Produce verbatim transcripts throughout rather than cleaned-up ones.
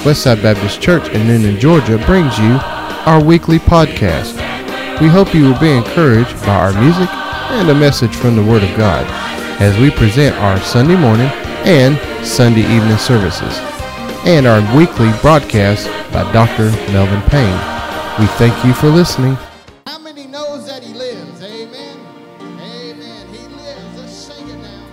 Westside Baptist Church in Noonan, Georgia brings you our weekly podcast. We hope you will be encouraged by our music and a message from the Word of God as we present our Sunday morning and Sunday evening services and our weekly broadcast by Doctor Melvin Payne. We thank you for listening. How many knows that he lives? Amen. Amen. He lives. Let's sing it now.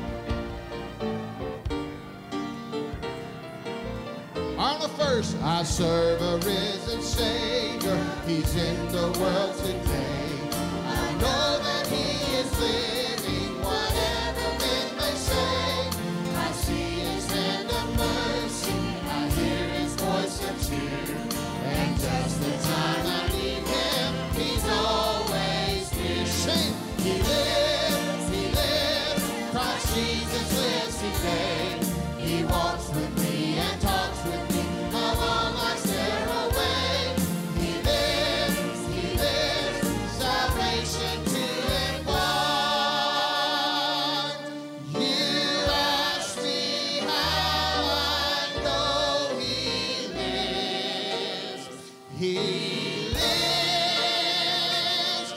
On the first, I serve a risen Savior. He's in the world today. I know that he is living, whatever men may say. I see his hand of mercy. I hear his voice of cheer. And just the time I need him, he's always near. Sing. He lives, he lives. Christ Jesus lives today. He walks with me and talks with me along life's narrow way. He lives, he lives. Salvation to impart. You ask me how I know he lives. He lives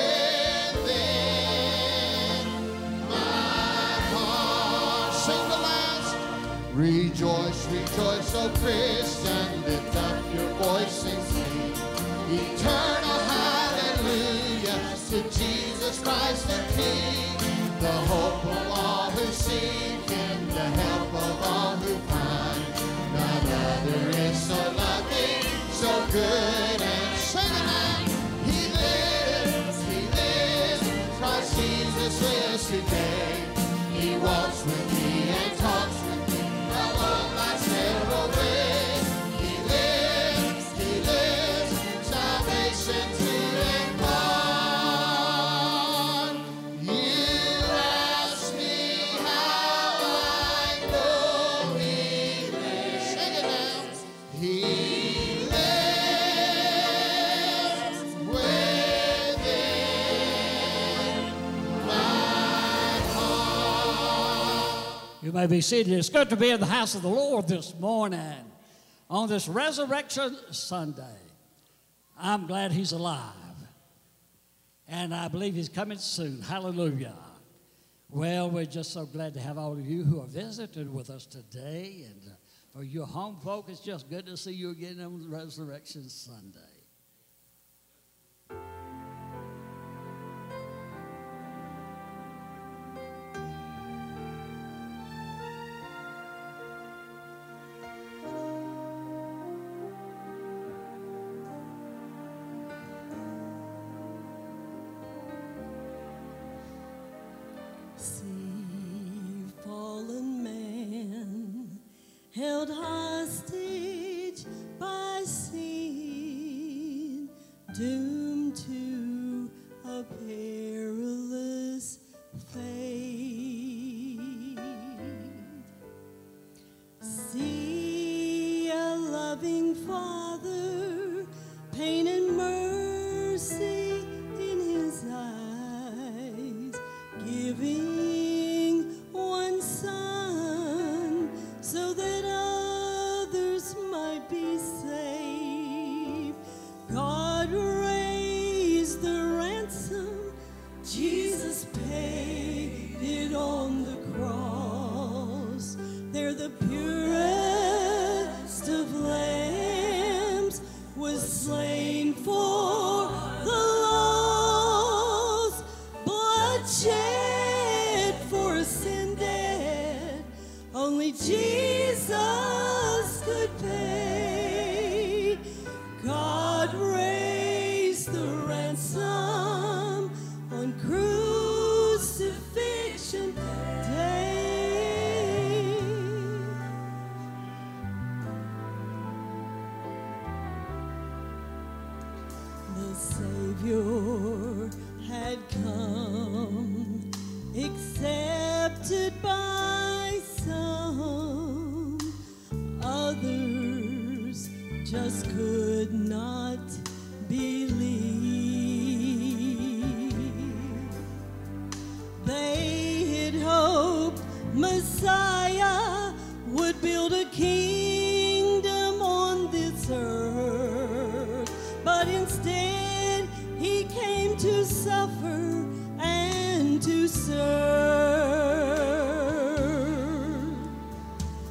within my heart. Sing the last. Rejoice, rejoice, O Christian, lift up your voice and sing. Eternal hallelujah to Jesus Christ the King, the hope of all who seek him, the help of all who find. None other is so loving, so good and sing it now. He lives, he lives. Christ Jesus lives today. He walks with me and talks with me along life's narrow way. He lives, he lives. Salvation to impart. You ask me how I know he lives. Sing it now. He lives within my heart. You may be seated. It's good to be in the house of the Lord this morning on this Resurrection Sunday. I'm glad he's alive, and I believe he's coming soon. Hallelujah. Well, we're just so glad to have all of you who are visiting with us today, and uh, for your home folk, it's just good to see you again on Resurrection Sunday. See, fallen man, held hostage by sin, doomed to a perilous fate. See, a loving Father, pain and mercy in his eyes, giving one son so that others might be saved. God raised the ransom, Jesus paid it on the cross. They're the purest of lambs, was slain for the lost, bloodshed for a sin debt only Jesus could pay. God raised the ransom on crucifixion day. The Savior had come, accepted by some, others just could not believe. They had hoped Messiah would build a kingdom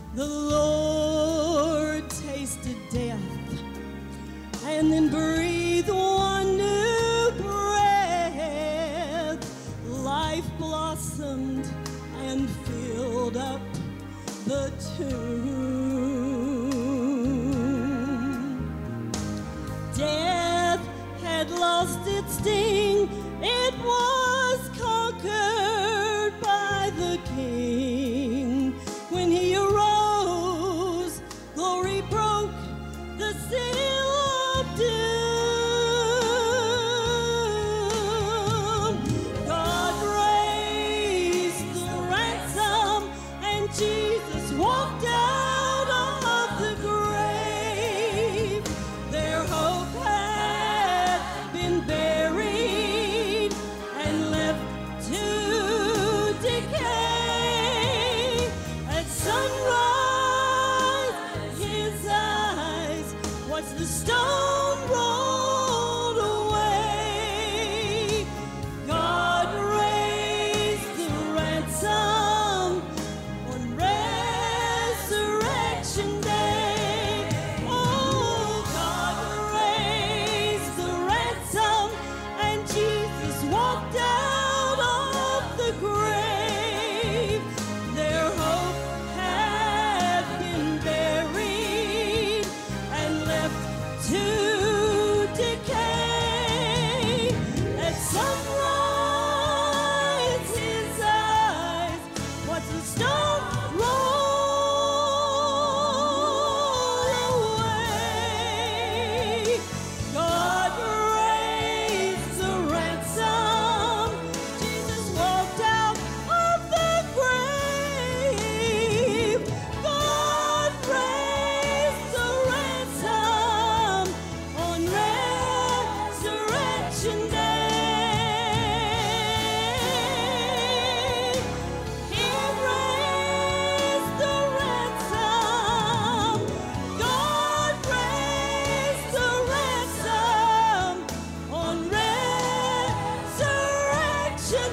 The Lord tasted death and then breathed one new breath. Life blossomed and filled up the tomb. Death had lost its sting. It was conquered by the King. When he arose, glory broke the seal of doom. God raised the ransom, and Jesus walked out of the grave. Their hope had been buried and left to decay. At sunrise, his eyes watched the stone rolled away. God raised the ransom on Resurrection Day. Oh, God raised the ransom, and Jesus walked out of the grave. Their hope had been buried and left to decay. At sunrise, his eyes watched the stone roll away. God raised the ransom. Jesus walked out of the grave. God raised the ransom on Resurrection Day. He raised the ransom. God raised the ransom on Resurrection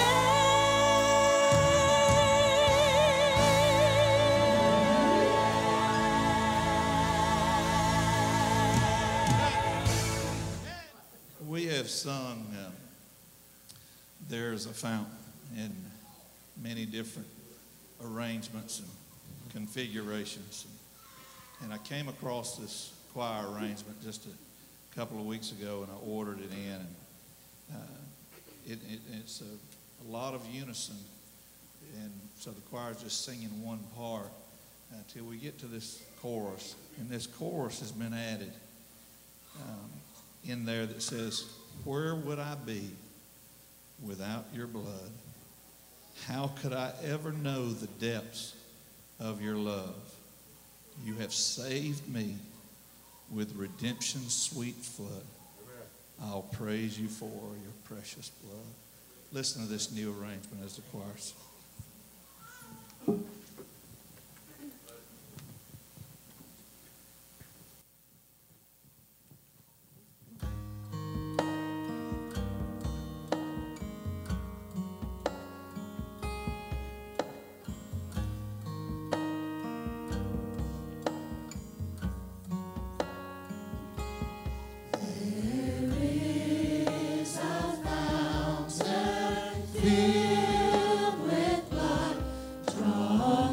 We have sung uh, There's a Fountain in many different arrangements and configurations. And I came across this choir arrangement just a couple of weeks ago, and I ordered it in. And uh, it, it, it's a, a lot of unison, and so the choir is just singing one part until we get to this chorus. And this chorus has been added um, in there that says, "Where would I be without your blood? How could I ever know the depths of your love? You have saved me with redemption's sweet flood. I'll praise you for your precious blood." Listen to this new arrangement as the choir sings. Filled with blood, draw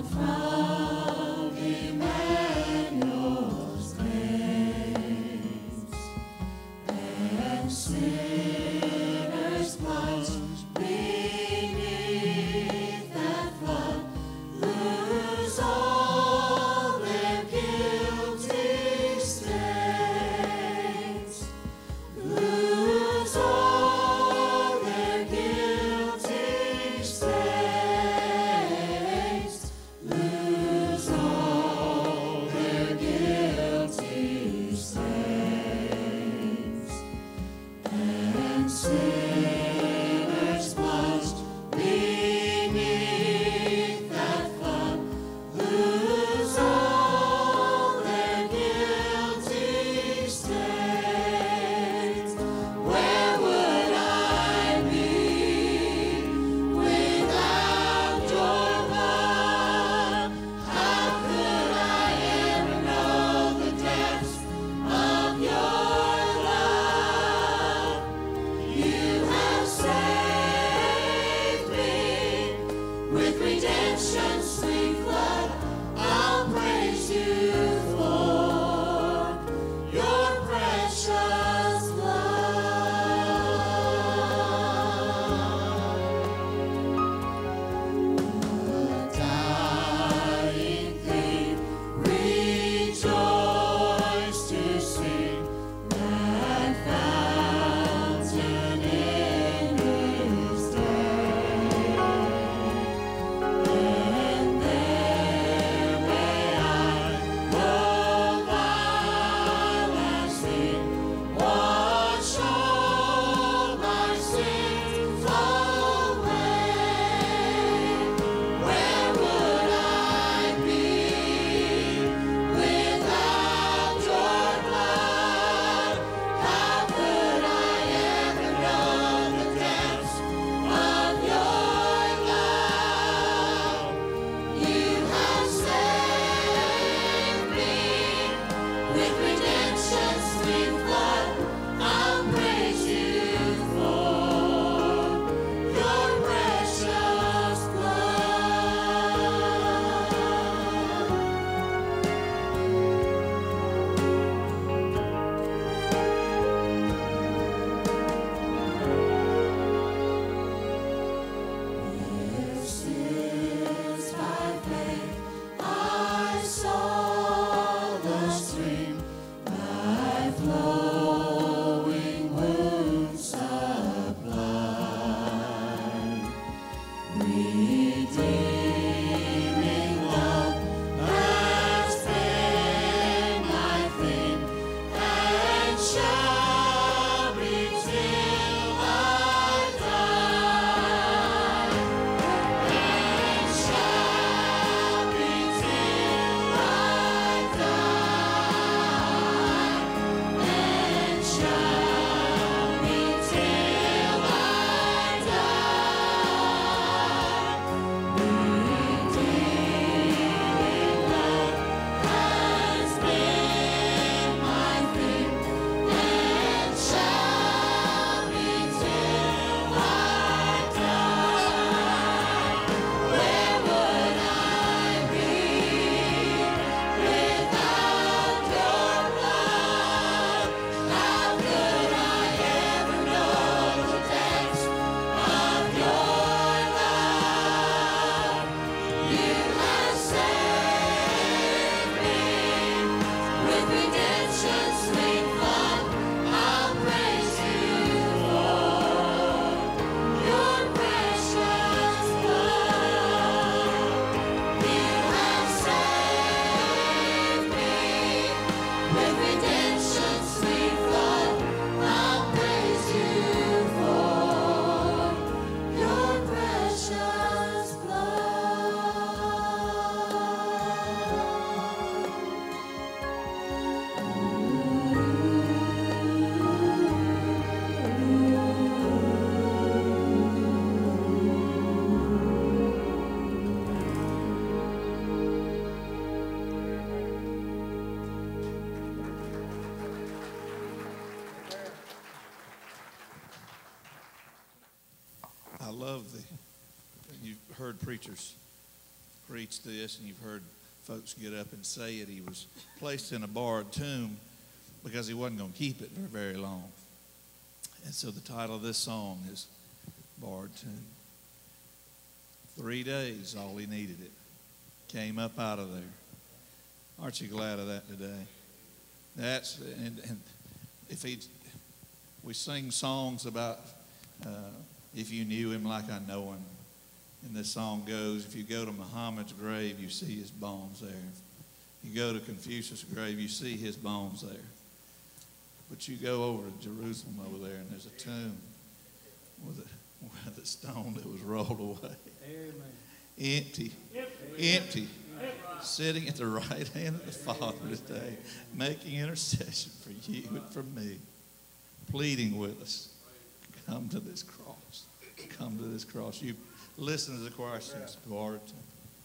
love the, you've heard preachers preach this, and you've heard folks get up and say it. He was placed in a borrowed tomb because he wasn't going to keep it for very long. And so the title of this song is Borrowed Tomb. Three days, all he needed it. Came up out of there. Aren't you glad of that today? That's, and, and if he, we sing songs about uh, if you knew him like I know him. And this song goes, if you go to Muhammad's grave, you see his bones there. If you go to Confucius' grave, you see his bones there. But you go over to Jerusalem over there, and there's a tomb with a, with a stone that was rolled away. Amen. Empty. Empty. Sitting at the right hand of the Father today, making intercession for you and for me, pleading with us. Come to this cross. Come to this cross. You listen to the choir sings, Borrowed Tomb.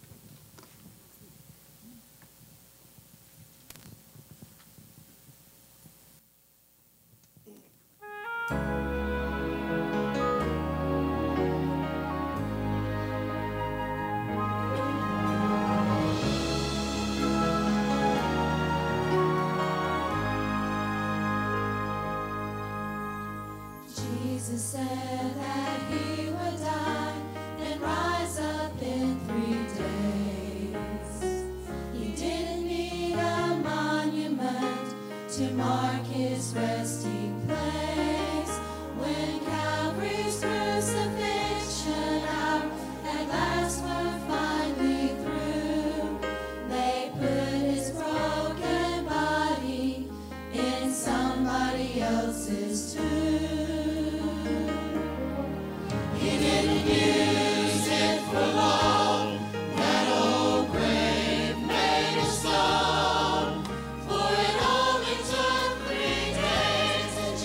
Jesus said that he would die and rise up in three days. He didn't need a monument to mark his resting place. When Calvary's crucifixion hour at last were finally through, they put his broken body in somebody else's tomb. He didn't use it for long, that old grave made of stone, for it only took three days, and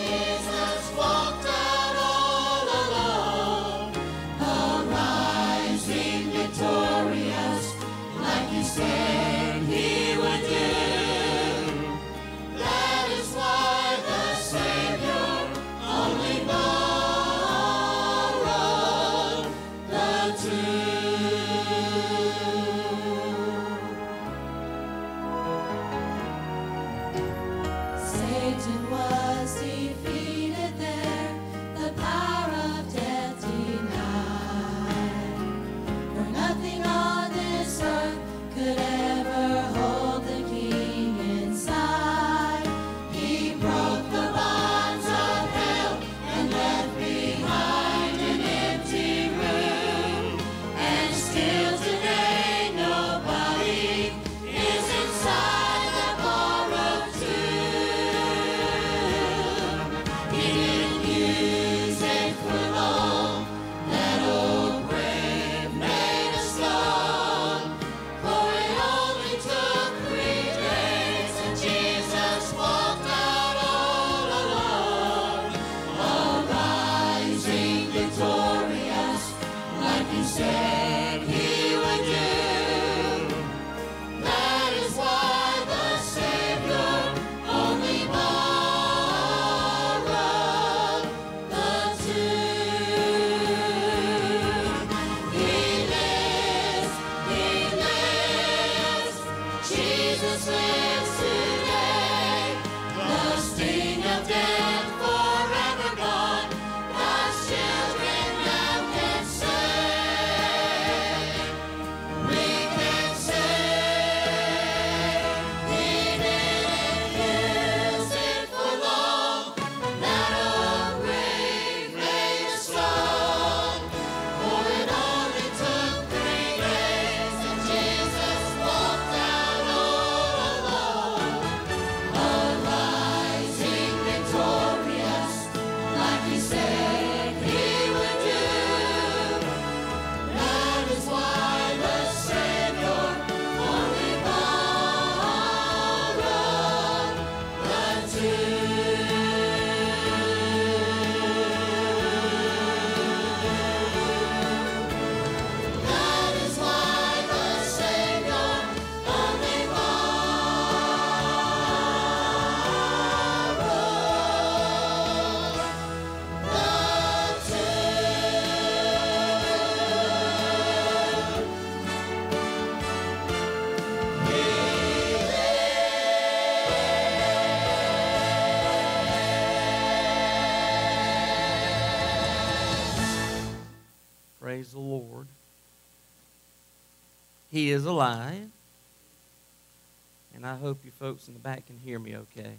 He is alive. And I hope you folks in the back can hear me okay.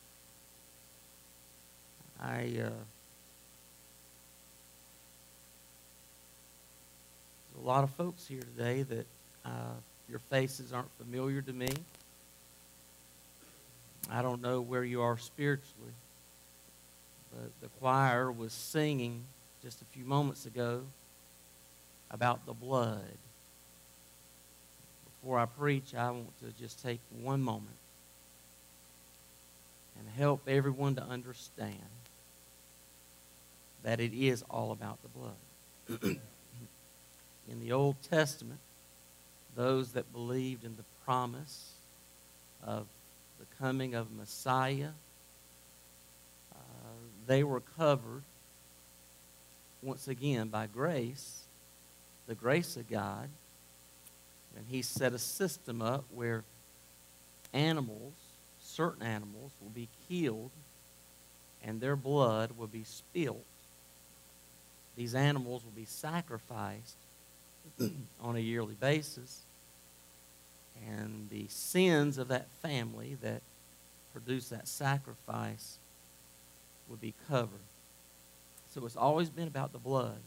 I, uh, there's a lot of folks here today that uh, your faces aren't familiar to me. I don't know where you are spiritually, but the choir was singing just a few moments ago about the blood. Before I preach, I want to just take one moment and help everyone to understand that it is all about the blood. In the Old Testament, those that believed in the promise of the coming of Messiah, uh, they were covered once again by grace, the grace of God. And he set a system up where animals, certain animals, will be killed and their blood will be spilled. These animals will be sacrificed on a yearly basis. And the sins of that family that produced that sacrifice will be covered. So it's always been about the blood.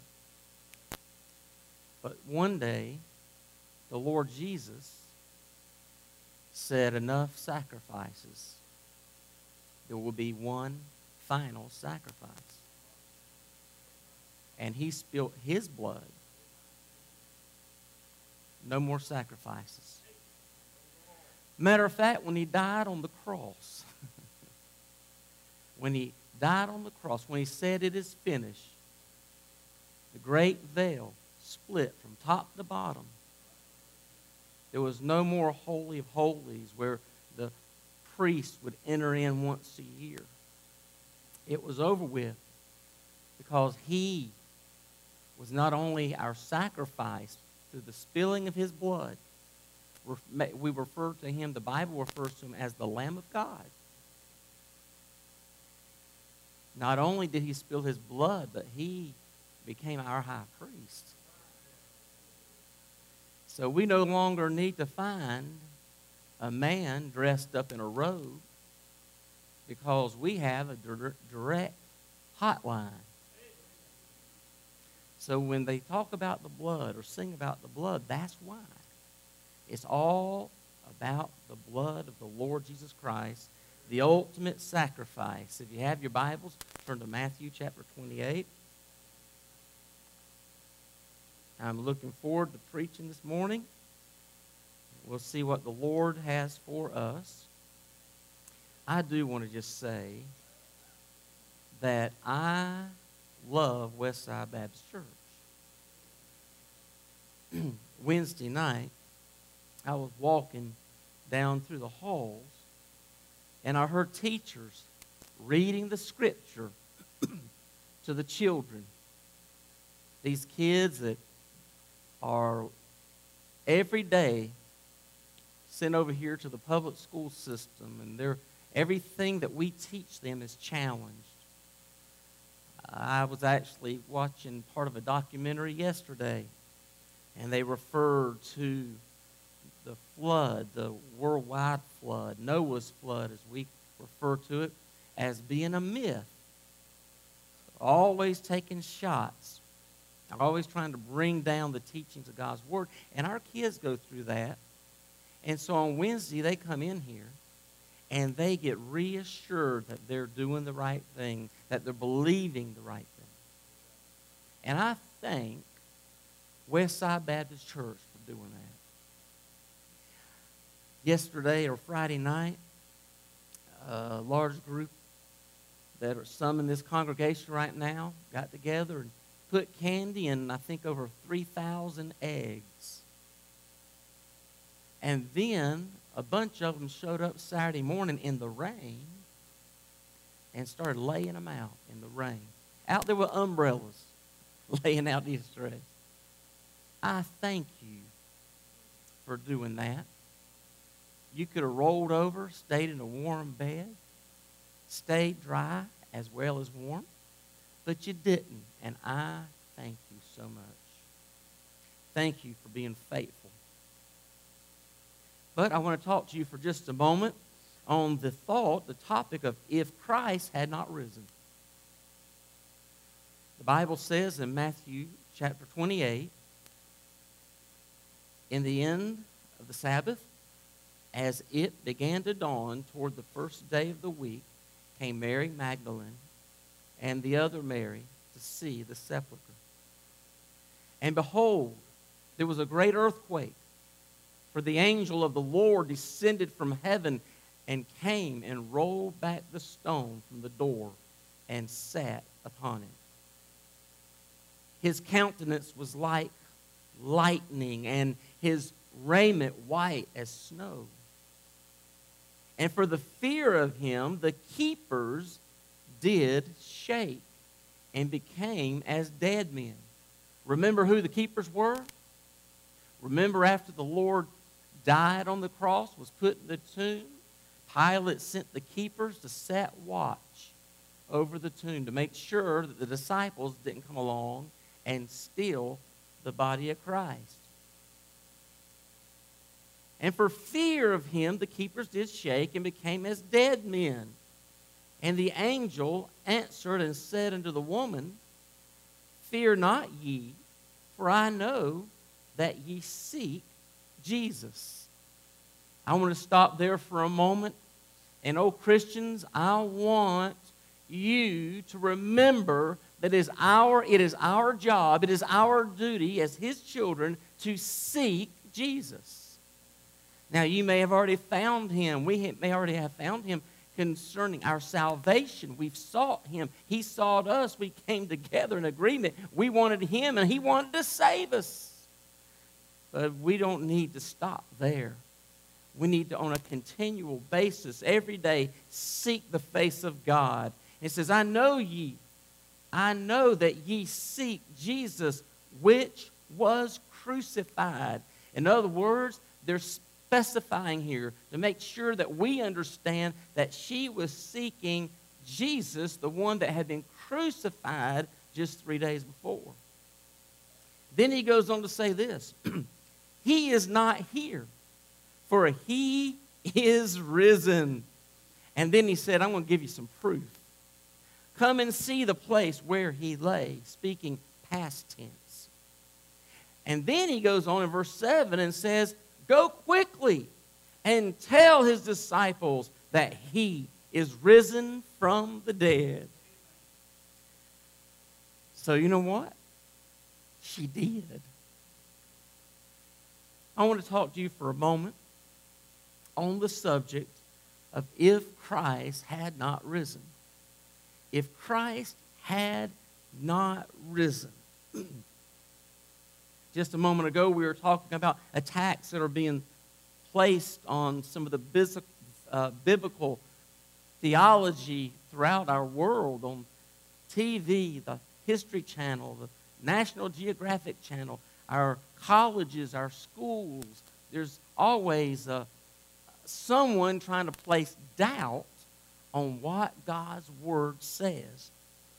But one day, the Lord Jesus said, enough sacrifices. There will be one final sacrifice. And he spilled his blood. No more sacrifices. Matter of fact, when he died on the cross, when he died on the cross, when he said it is finished, the great veil split from top to bottom. There was no more Holy of Holies where the priest would enter in once a year. It was over with because he was not only our sacrifice through the spilling of his blood. We refer to him, the Bible refers to him as the Lamb of God. Not only did he spill his blood, but he became our high priest. So we no longer need to find a man dressed up in a robe because we have a direct hotline. So when they talk about the blood or sing about the blood, that's why. It's all about the blood of the Lord Jesus Christ, the ultimate sacrifice. If you have your Bibles, turn to Matthew chapter twenty-eight. I'm looking forward to preaching this morning. We'll see what the Lord has for us. I do want to just say that I love Westside Baptist Church. Wednesday night, I was walking down through the halls, and I heard teachers reading the scripture to the children. These kids that are every day sent over here to the public school system, and they're, everything that we teach them is challenged. I was actually watching part of a documentary yesterday, and they referred to the flood, the worldwide flood, Noah's flood, as we refer to it, as being a myth. Always taking shots, always trying to bring down the teachings of God's Word. And our kids go through that. And so on Wednesday, they come in here, and they get reassured that they're doing the right thing, that they're believing the right thing. And I thank Westside Baptist Church for doing that. Yesterday or Friday night, a large group that are some in this congregation right now got together and put candy in, I think, over three thousand eggs. And then a bunch of them showed up Saturday morning in the rain and started laying them out in the rain. Out there with umbrellas, laying out these trays. I thank you for doing that. You could have rolled over, stayed in a warm bed, stayed dry as well as warm, but you didn't, and I thank you so much. Thank you for being faithful But I want to talk to you for just a moment on the thought, the topic of if Christ had not risen. The Bible says in Matthew chapter twenty-eight, in the end of the Sabbath, as it began to dawn toward the first day of the week, came Mary Magdalene and the other Mary to see the sepulchre. And behold, there was a great earthquake, for the angel of the Lord descended from heaven and came and rolled back the stone from the door and sat upon it. His countenance was like lightning, and his raiment white as snow. And for the fear of him, the keepers did shake and became as dead men. Remember who the keepers were? Remember after the Lord died on the cross, was put in the tomb, Pilate sent the keepers to set watch over the tomb to make sure that the disciples didn't come along and steal the body of Christ. And for fear of him, the keepers did shake and became as dead men. And the angel answered and said unto the woman, Fear not ye, for I know that ye seek Jesus. I want to stop there for a moment. And oh, Christians, I want you to remember that it is our, it is our job, it is our duty as his children to seek Jesus. Now, you may have already found him. We may already have found him concerning our salvation. We've sought him. He sought us. We came together in agreement. We wanted him, and he wanted to save us. But we don't need to stop there. We need to, on a continual basis, every day, seek the face of God. It says, I know ye, I know that ye seek Jesus, which was crucified. In other words, there's specifying here to make sure that we understand that she was seeking Jesus, the one that had been crucified just three days before. Then he goes on to say this, he is not here, for he is risen. And then he said, I'm going to give you some proof. Come and see the place where he lay, speaking past tense. And then he goes on in verse seven and says, Go quickly and tell his disciples that he is risen from the dead. So you know what? She did. I want to talk to you for a moment on the subject of if Christ had not risen. If Christ had not risen. Just a moment ago, we were talking about attacks that are being placed on some of the uh, biblical theology throughout our world on T V, the History Channel, the National Geographic Channel, our colleges, our schools. There's always uh, someone trying to place doubt on what God's Word says.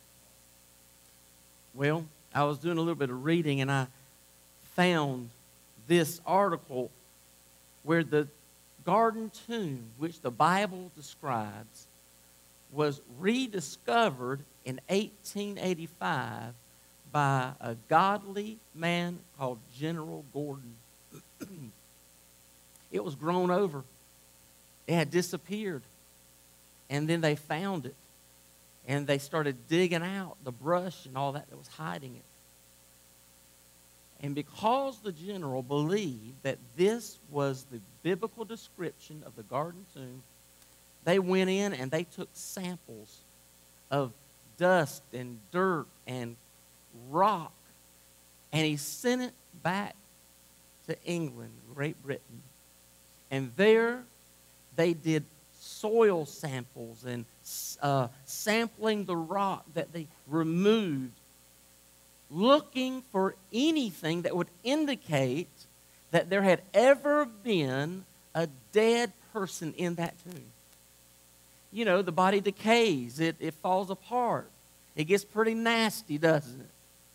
Well, I was doing a little bit of reading, and I found this article where the Garden Tomb, which the Bible describes, was rediscovered in eighteen eighty-five by a godly man called General Gordon. It was grown over. It had disappeared. And then they found it. And they started digging out the brush and all that that was hiding it. And because the general believed that this was the biblical description of the Garden Tomb, they went in and they took samples of dust and dirt and rock, and he sent it back to England, Great Britain. And there they did soil samples and uh, sampling the rock that they removed, looking for anything that would indicate that there had ever been a dead person in that tomb. You know, the body decays. It, it falls apart. It gets pretty nasty, doesn't it?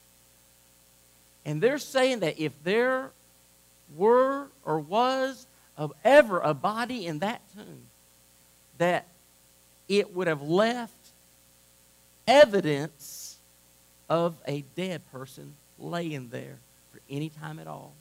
And they're saying that if there were or was of ever a body in that tomb that it would have left evidence of a dead person laying there for any time at all.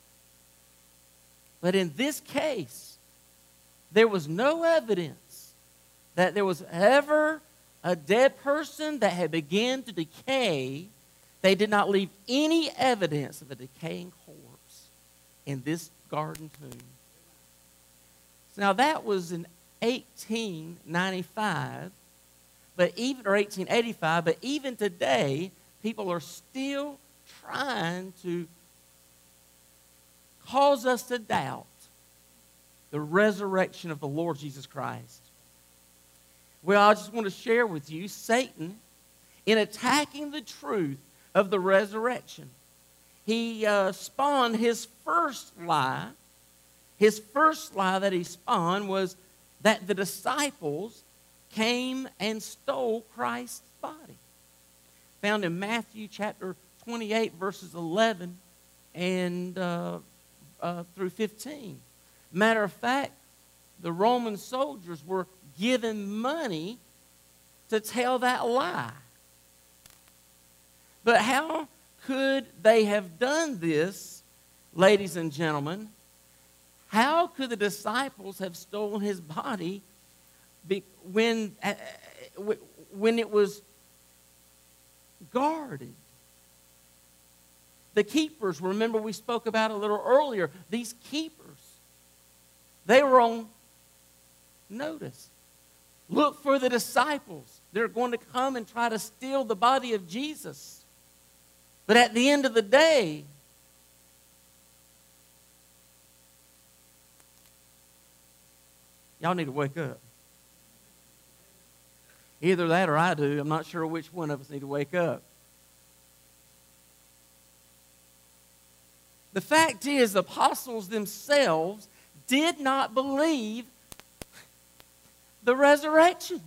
But in this case, there was no evidence that there was ever a dead person that had begun to decay. They did not leave any evidence of a decaying corpse in this garden tomb. Now that was in eighteen ninety-five, but even or eighteen eighty-five, but even today, people are still trying to cause us to doubt the resurrection of the Lord Jesus Christ. Well, I just want to share with you, Satan, in attacking the truth of the resurrection, he uh, spawned his first lie. His first lie that he spawned was that the disciples came and stole Christ's body. Found in Matthew chapter twenty-eight, verses eleven and uh, uh, through fifteen. Matter of fact, the Roman soldiers were given money to tell that lie. But how could they have done this, ladies and gentlemen? How could the disciples have stolen his body when, when it was guarded? The keepers, remember we spoke about a little earlier, these keepers, they were on notice. Look for the disciples. They're going to come and try to steal the body of Jesus. But at the end of the day, y'all need to wake up. Either that or I do. I'm not sure which one of us need to wake up. The fact is, the apostles themselves did not believe the resurrection.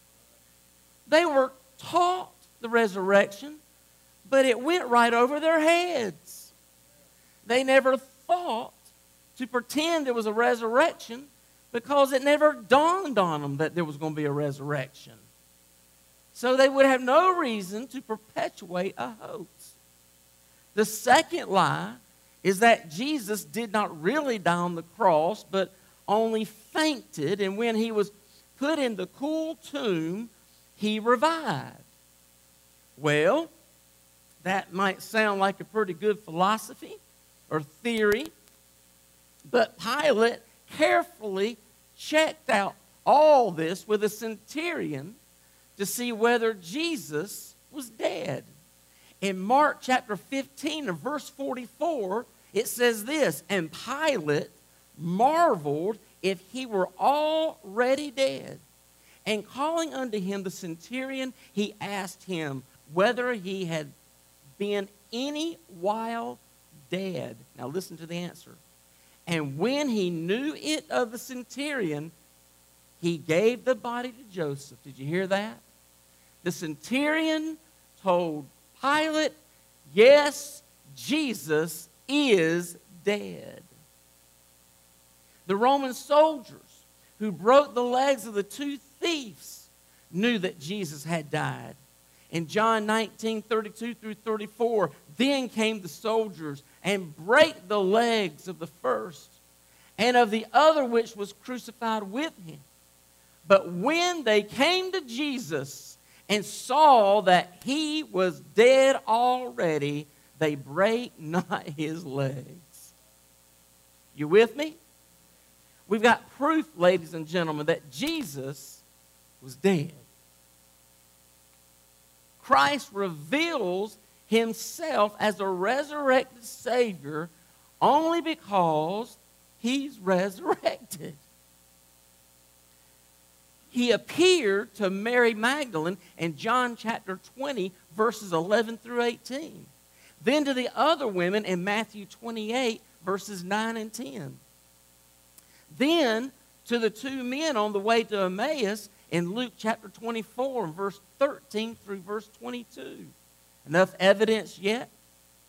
They were taught the resurrection, but it went right over their heads. They never thought to pretend there was a resurrection because it never dawned on them that there was going to be a resurrection. So they would have no reason to perpetuate a hoax. The second lie is that Jesus did not really die on the cross, but only fainted, and when he was put in the cool tomb, he revived. Well, that might sound like a pretty good philosophy or theory, but Pilate carefully checked out all this with a centurion to see whether Jesus was dead. In Mark chapter fifteen and verse forty-four, it says this, "And Pilate marveled if he were already dead. And calling unto him the centurion, he asked him whether he had been any while dead." Now listen to the answer. "And when he knew it of the centurion, he gave the body to Joseph." Did you hear that? The centurion told Pilate, yes, Jesus is dead. The Roman soldiers who broke the legs of the two thieves knew that Jesus had died. In John nineteen, thirty-two through thirty-four, then came the soldiers and brake the legs of the first and of the other which was crucified with him. But when they came to Jesus and saw that he was dead already, they brake not his legs. You with me? We've got proof, ladies and gentlemen, that Jesus was dead. Christ reveals himself as a resurrected Savior only because he's resurrected. He appeared to Mary Magdalene in John chapter twenty, verses eleven through eighteen. Then to the other women in Matthew twenty-eight, verses nine and ten. Then to the two men on the way to Emmaus in Luke chapter twenty-four, verse thirteen through verse twenty-two. Enough evidence yet?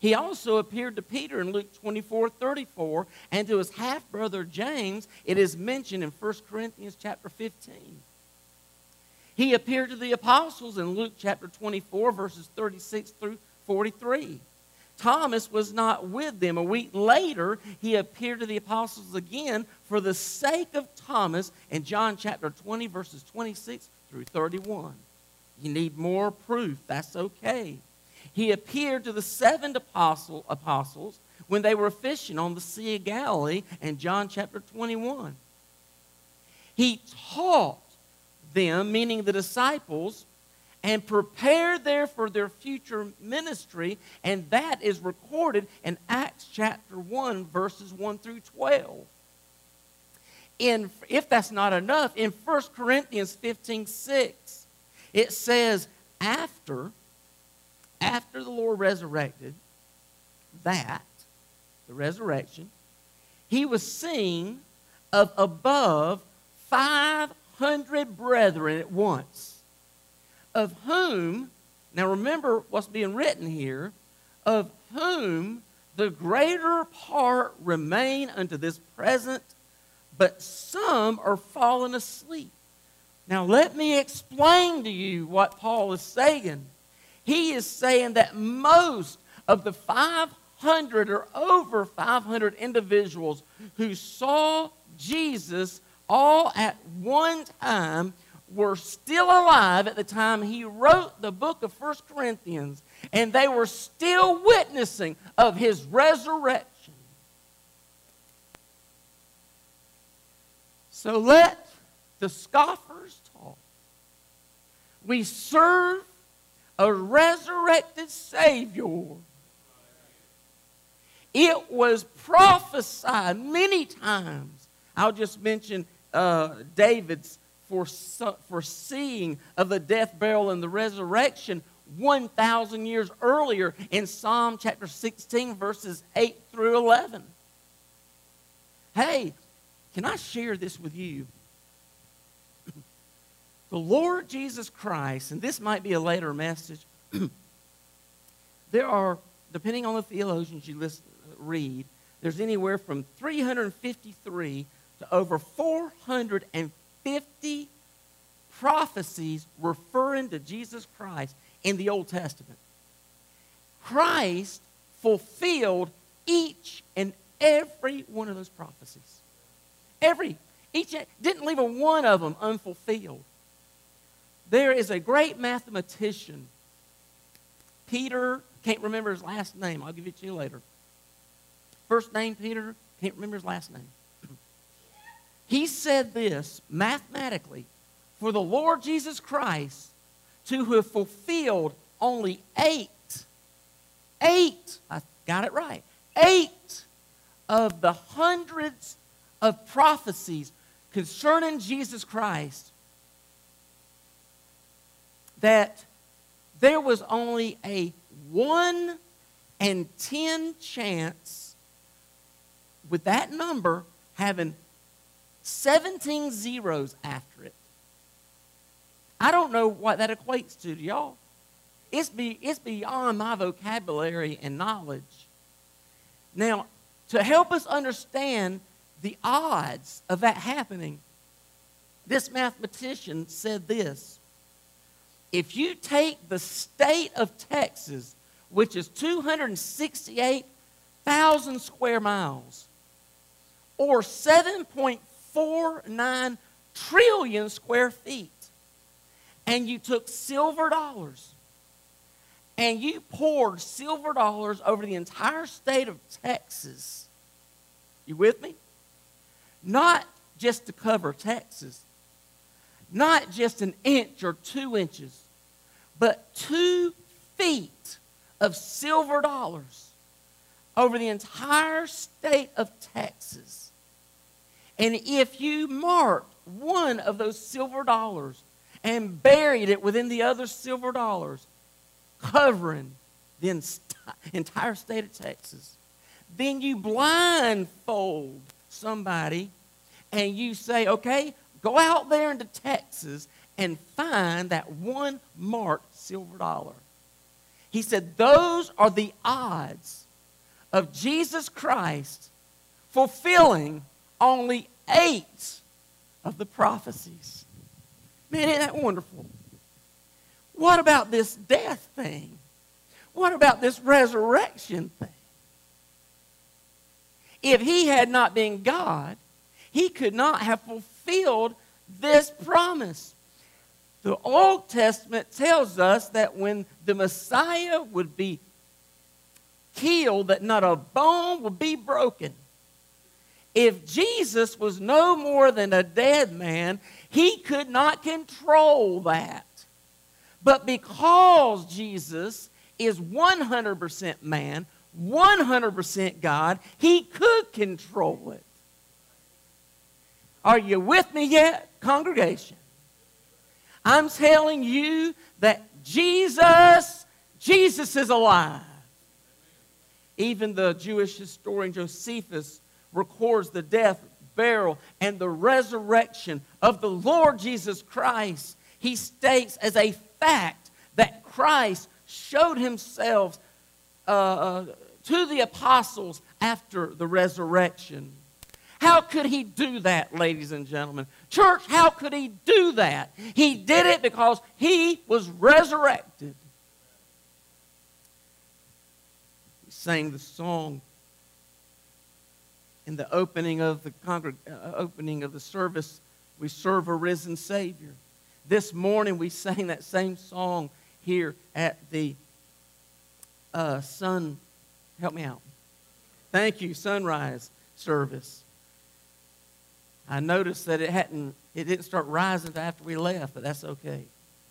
He also appeared to Peter in Luke twenty-four thirty-four, and to his half-brother James, it is mentioned in First Corinthians chapter fifteen. He appeared to the apostles in Luke chapter twenty-four, verses thirty-six through forty-three. Thomas was not with them. A week later, he appeared to the apostles again for the sake of Thomas in John chapter twenty, verses twenty-six through thirty-one. You need more proof. That's okay. He appeared to the seven apostle, apostles when they were fishing on the Sea of Galilee in John chapter twenty-one. He taught them, meaning the disciples, and prepared there for their future ministry, and that is recorded in Acts chapter one, verses one through twelve. In, if that's not enough, in First Corinthians fifteen six, it says, after, after the Lord resurrected, that, the resurrection, he was seen of above five hundred brethren at once, of whom, now remember what's being written here, of whom the greater part remain unto this present, but some are fallen asleep. Now let me explain to you what Paul is saying. He is saying that most of the five hundred or over five hundred individuals who saw Jesus all at one time were still alive at the time he wrote the book of First Corinthians, and they were still witnessing of his resurrection. So let the scoffers talk. We serve a resurrected Savior. It was prophesied many times. I'll just mention uh, David's foreseeing of the death, burial, and the resurrection one thousand years earlier in Psalm chapter sixteen, verses eight through eleven. Hey, can I share this with you? The Lord Jesus Christ, and this might be a later message, there are, depending on the theologians you listen, read, there's anywhere from three hundred fifty-three to over four hundred fifty prophecies referring to Jesus Christ in the Old Testament. Christ fulfilled each and every one of those prophecies. Every, each, didn't leave a one of them unfulfilled. There is a great mathematician, Peter, can't remember his last name, I'll give it to you later. First name Peter, can't remember his last name. He said this, mathematically, for the Lord Jesus Christ to have fulfilled only eight, eight, I got it right, eight of the hundreds of prophecies concerning Jesus Christ, that there was only a one in ten chance with that number having seventeen zeros after it. I don't know what that equates to, to y'all. It's, be, it's beyond my vocabulary and knowledge. Now, to help us understand the odds of that happening, this mathematician said this. If you take the state of Texas, which is two hundred sixty-eight thousand square miles, or seven point four nine trillion square feet, and you took silver dollars and you poured silver dollars over the entire state of Texas, you with me? Not just to cover Texas, not just an inch or two inches, but two feet of silver dollars over the entire state of Texas. And if you marked one of those silver dollars and buried it within the other silver dollars, covering the entire state of Texas, then you blindfold somebody and you say, okay, go out there into Texas and find that one marked silver dollar. He said, those are the odds of Jesus Christ fulfilling only eight of the prophecies. Man, isn't that wonderful? What about this death thing? What about this resurrection thing? If he had not been God, he could not have fulfilled this promise. The Old Testament tells us that when the Messiah would be killed, that not a bone would be broken. If Jesus was no more than a dead man, he could not control that. But because Jesus is one hundred percent man, one hundred percent God, he could control it. Are you with me yet, congregation? I'm telling you that Jesus, Jesus is alive. Even the Jewish historian Josephus records the death, burial, and the resurrection of the Lord Jesus Christ. He states as a fact that Christ showed himself uh, uh, to the apostles after the resurrection. How could he do that, ladies and gentlemen? Church, how could he do that? He did it because he was resurrected. We sang the song in the opening of the congreg- uh, opening of the service, we serve a risen Savior. This morning we sang that same song here at the uh, sun, help me out. Thank you, sunrise service. I noticed that it hadn't, it didn't start rising until after we left, but that's okay.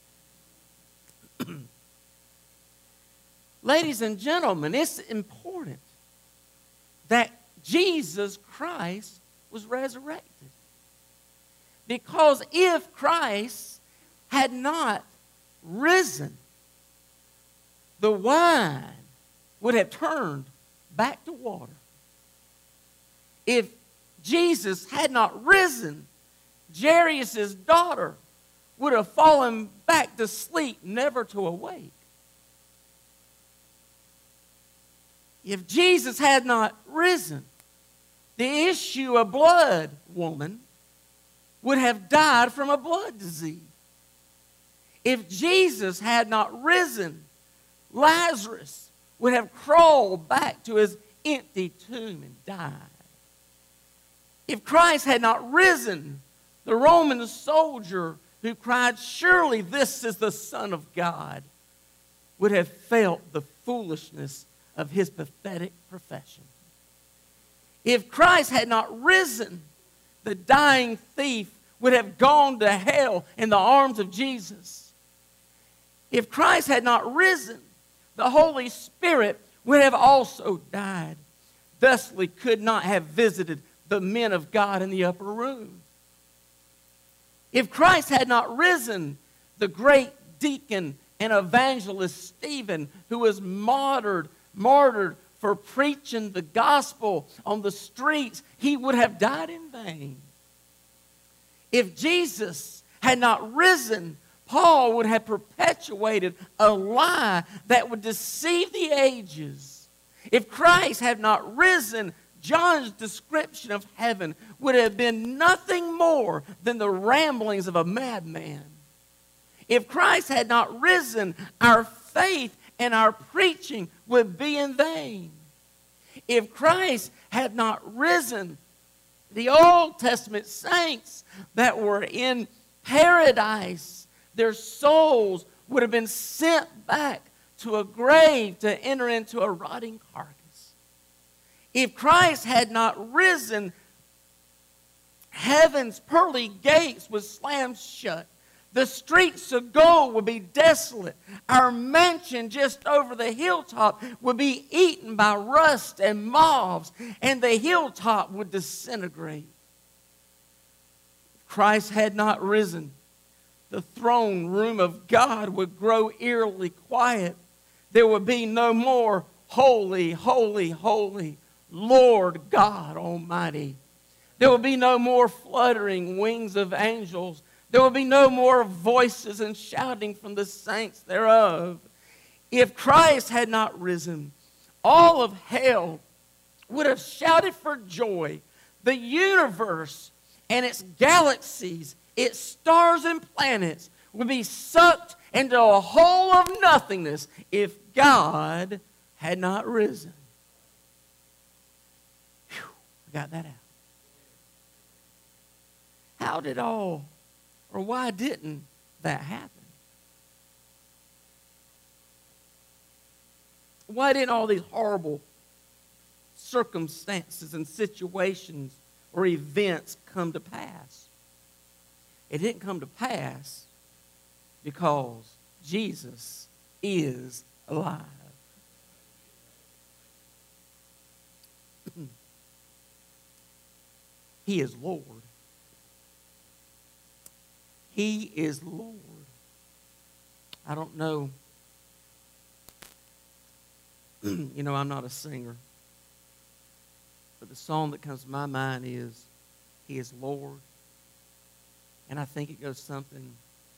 Ladies and gentlemen, it's important that Jesus Christ was resurrected. Because if Christ had not risen, the wine would have turned back to water. If Jesus had not risen, Jairus' daughter would have fallen back to sleep, never to awake. If Jesus had not risen, the issue of blood woman would have died from a blood disease. If Jesus had not risen, Lazarus would have crawled back to his empty tomb and died. If Christ had not risen, the Roman soldier who cried, "Surely this is the Son of God," would have felt the foolishness of his pathetic profession. If Christ had not risen, the dying thief would have gone to hell in the arms of Jesus. If Christ had not risen, the Holy Spirit would have also died. Thusly could not have visited the men of God in the upper room. If Christ had not risen, the great deacon and evangelist Stephen, who was martyred, martyred for preaching the gospel on the streets, he would have died in vain. If Jesus had not risen, Paul would have perpetuated a lie that would deceive the ages. If Christ had not risen, John's description of heaven would have been nothing more than the ramblings of a madman. If Christ had not risen, our faith and our preaching would be in vain. If Christ had not risen, the Old Testament saints that were in paradise, their souls would have been sent back to a grave to enter into a rotting carcass. If Christ had not risen, heaven's pearly gates would slam shut. The streets of gold would be desolate. Our mansion just over the hilltop would be eaten by rust and moths, and the hilltop would disintegrate. If Christ had not risen, the throne room of God would grow eerily quiet. There would be no more holy, holy, holy Lord God Almighty. There would be no more fluttering wings of angels. There will be no more voices and shouting from the saints thereof. if Christ had not risen, all of hell would have shouted for joy. The universe and its galaxies, its stars and planets would be sucked into a hole of nothingness if God had not risen. Whew, I got that out. How did all, or why didn't that happen? Why didn't all these horrible circumstances and situations or events come to pass? It didn't come to pass because Jesus is alive. He is Lord. He is Lord. I don't know. You know, I'm not a singer. But the song that comes to my mind is, He is Lord. And I think it goes something,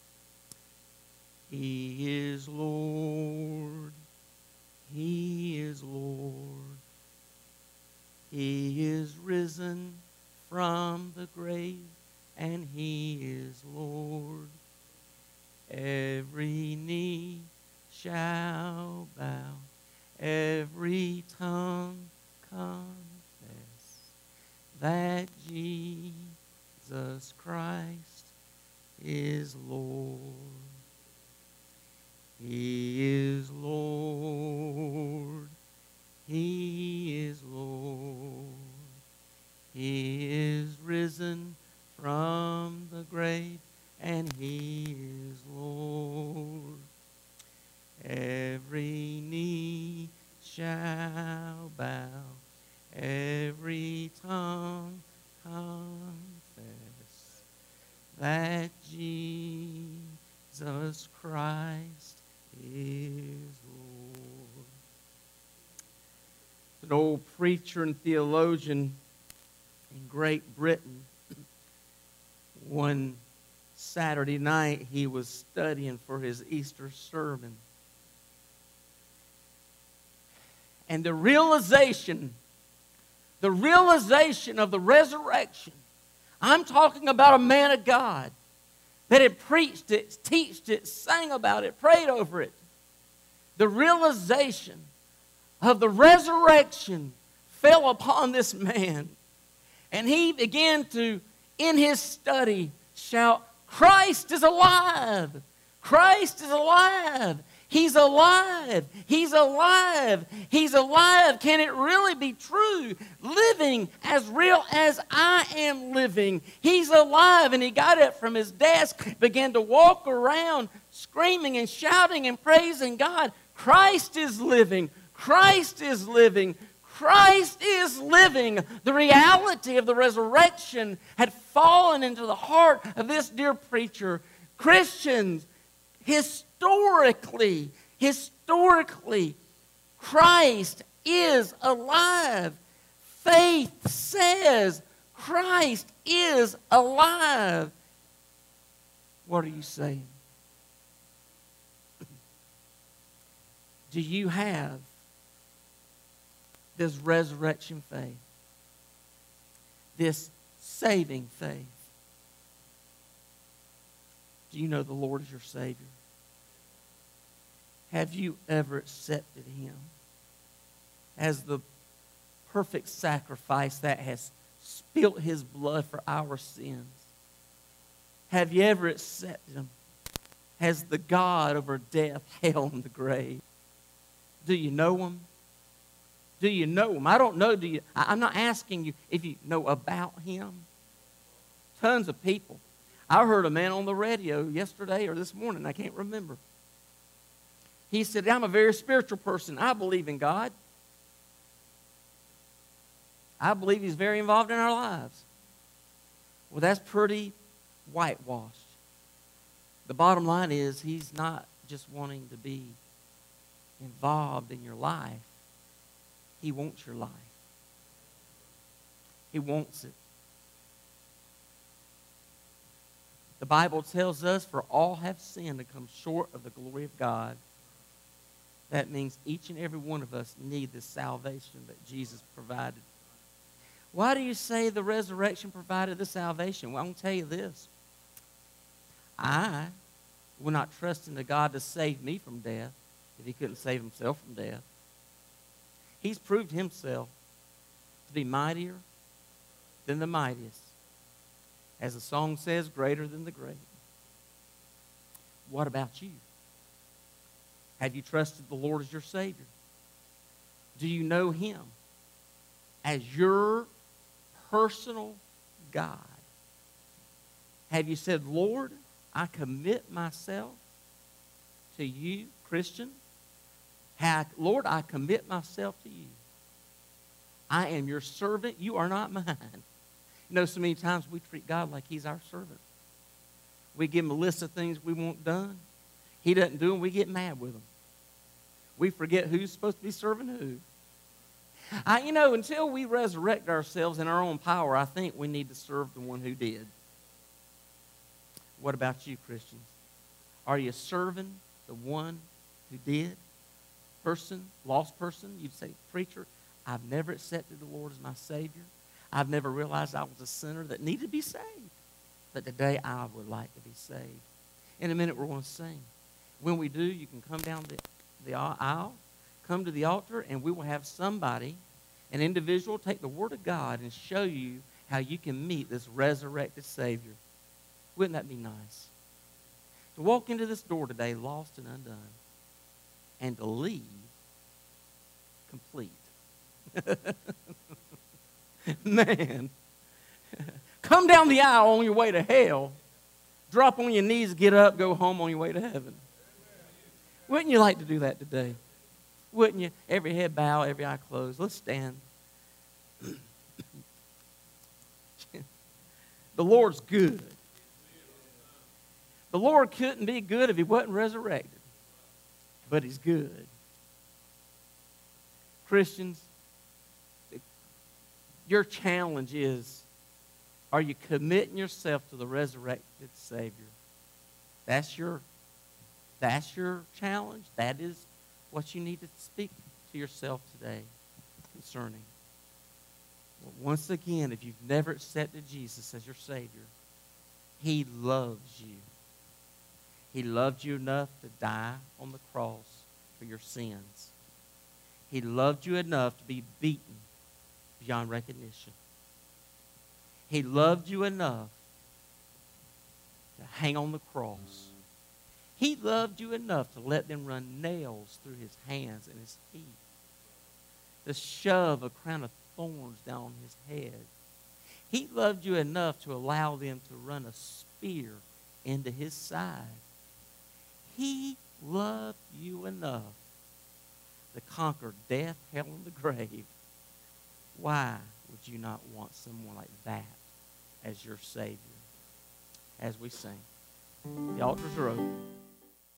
He is Lord. He is Lord. He is risen from the grave, and He is Lord. Every knee shall bow, every tongue confess that Jesus Christ is Lord. He is Lord. He is Lord. He is risen from the grave, and He is Lord. Every knee shall bow, every tongue confess that Jesus Christ is Lord. An old preacher and theologian in Great Britain, one Saturday night he was studying for his Easter sermon. And the realization, the realization of the resurrection, I'm talking about a man of God that had preached it, teached it, sang about it, prayed over it. The realization of the resurrection fell upon this man. And he began to, in his study, shout, Christ is alive! Christ is alive! He's alive! He's alive! He's alive! Can it really be true? Living as real as I am living. He's alive! And he got up from his desk, began to walk around, screaming and shouting and praising God. Christ is living! Christ is living! Christ is living. The reality of the resurrection had fallen into the heart of this dear preacher. Christians, historically, historically, Christ is alive. Faith says Christ is alive. What are you saying? Do you have this resurrection faith? This saving faith? Do you know the Lord is your Savior? Have you ever accepted Him as the perfect sacrifice that has spilt His blood for our sins? Have you ever accepted Him as the God over death, hell, and the grave? Do you know Him? Do you know Him? I don't know. Do you? I'm not asking you if you know about Him. Tons of people. I heard a man on the radio yesterday or this morning, I can't remember. He said, I'm a very spiritual person. I believe in God. I believe He's very involved in our lives. Well, that's pretty whitewashed. The bottom line is He's not just wanting to be involved in your life. He wants your life. He wants it. The Bible tells us, for all have sinned and come short of the glory of God. That means each and every one of us need this salvation that Jesus provided. Why do you say the resurrection provided the salvation? Well, I'm going to tell you this. I will not trust in the God to save me from death if he couldn't save himself from death. He's proved himself to be mightier than the mightiest. As the song says, greater than the great. What about you? Have you trusted the Lord as your Savior? Do you know him as your personal God? Have you said, Lord, I commit myself to you, Christian? How, Lord, I commit myself to you. I am your servant. You are not mine. You know, so many times we treat God like he's our servant. We give him a list of things we want done. He doesn't do them. We get mad with him. We forget who's supposed to be serving who. I, you know, until we resurrect ourselves in our own power, I think we need to serve the one who did. What about you, Christians? Are you serving the one who did? Person, lost person, you'd say, preacher, I've never accepted the Lord as my Savior. I've never realized I was a sinner that needed to be saved. But today I would like to be saved. In a minute we're going to sing. When we do, you can come down the, the aisle, come to the altar, and we will have somebody, an individual, take the Word of God and show you how you can meet this resurrected Savior. Wouldn't that be nice? To walk into this door today lost and undone, and to leave complete. Man, come down the aisle on your way to hell, drop on your knees, get up, go home on your way to heaven. Wouldn't you like to do that today? Wouldn't you? Every head bow, every eye closed. Let's stand. The Lord's good. The Lord couldn't be good if he wasn't resurrected. But he's good. Christians, your challenge is, are you committing yourself to the resurrected Savior? That's your, that's your challenge. That is what you need to speak to yourself today concerning. Well, once again, if you've never accepted Jesus as your Savior, he loves you. He loved you enough to die on the cross for your sins. He loved you enough to be beaten beyond recognition. He loved you enough to hang on the cross. He loved you enough to let them run nails through his hands and his feet, to shove a crown of thorns down on his head. He loved you enough to allow them to run a spear into his side. He loved you enough to conquer death, hell, and the grave. Why would you not want someone like that as your Savior? As we sing, the altars are open.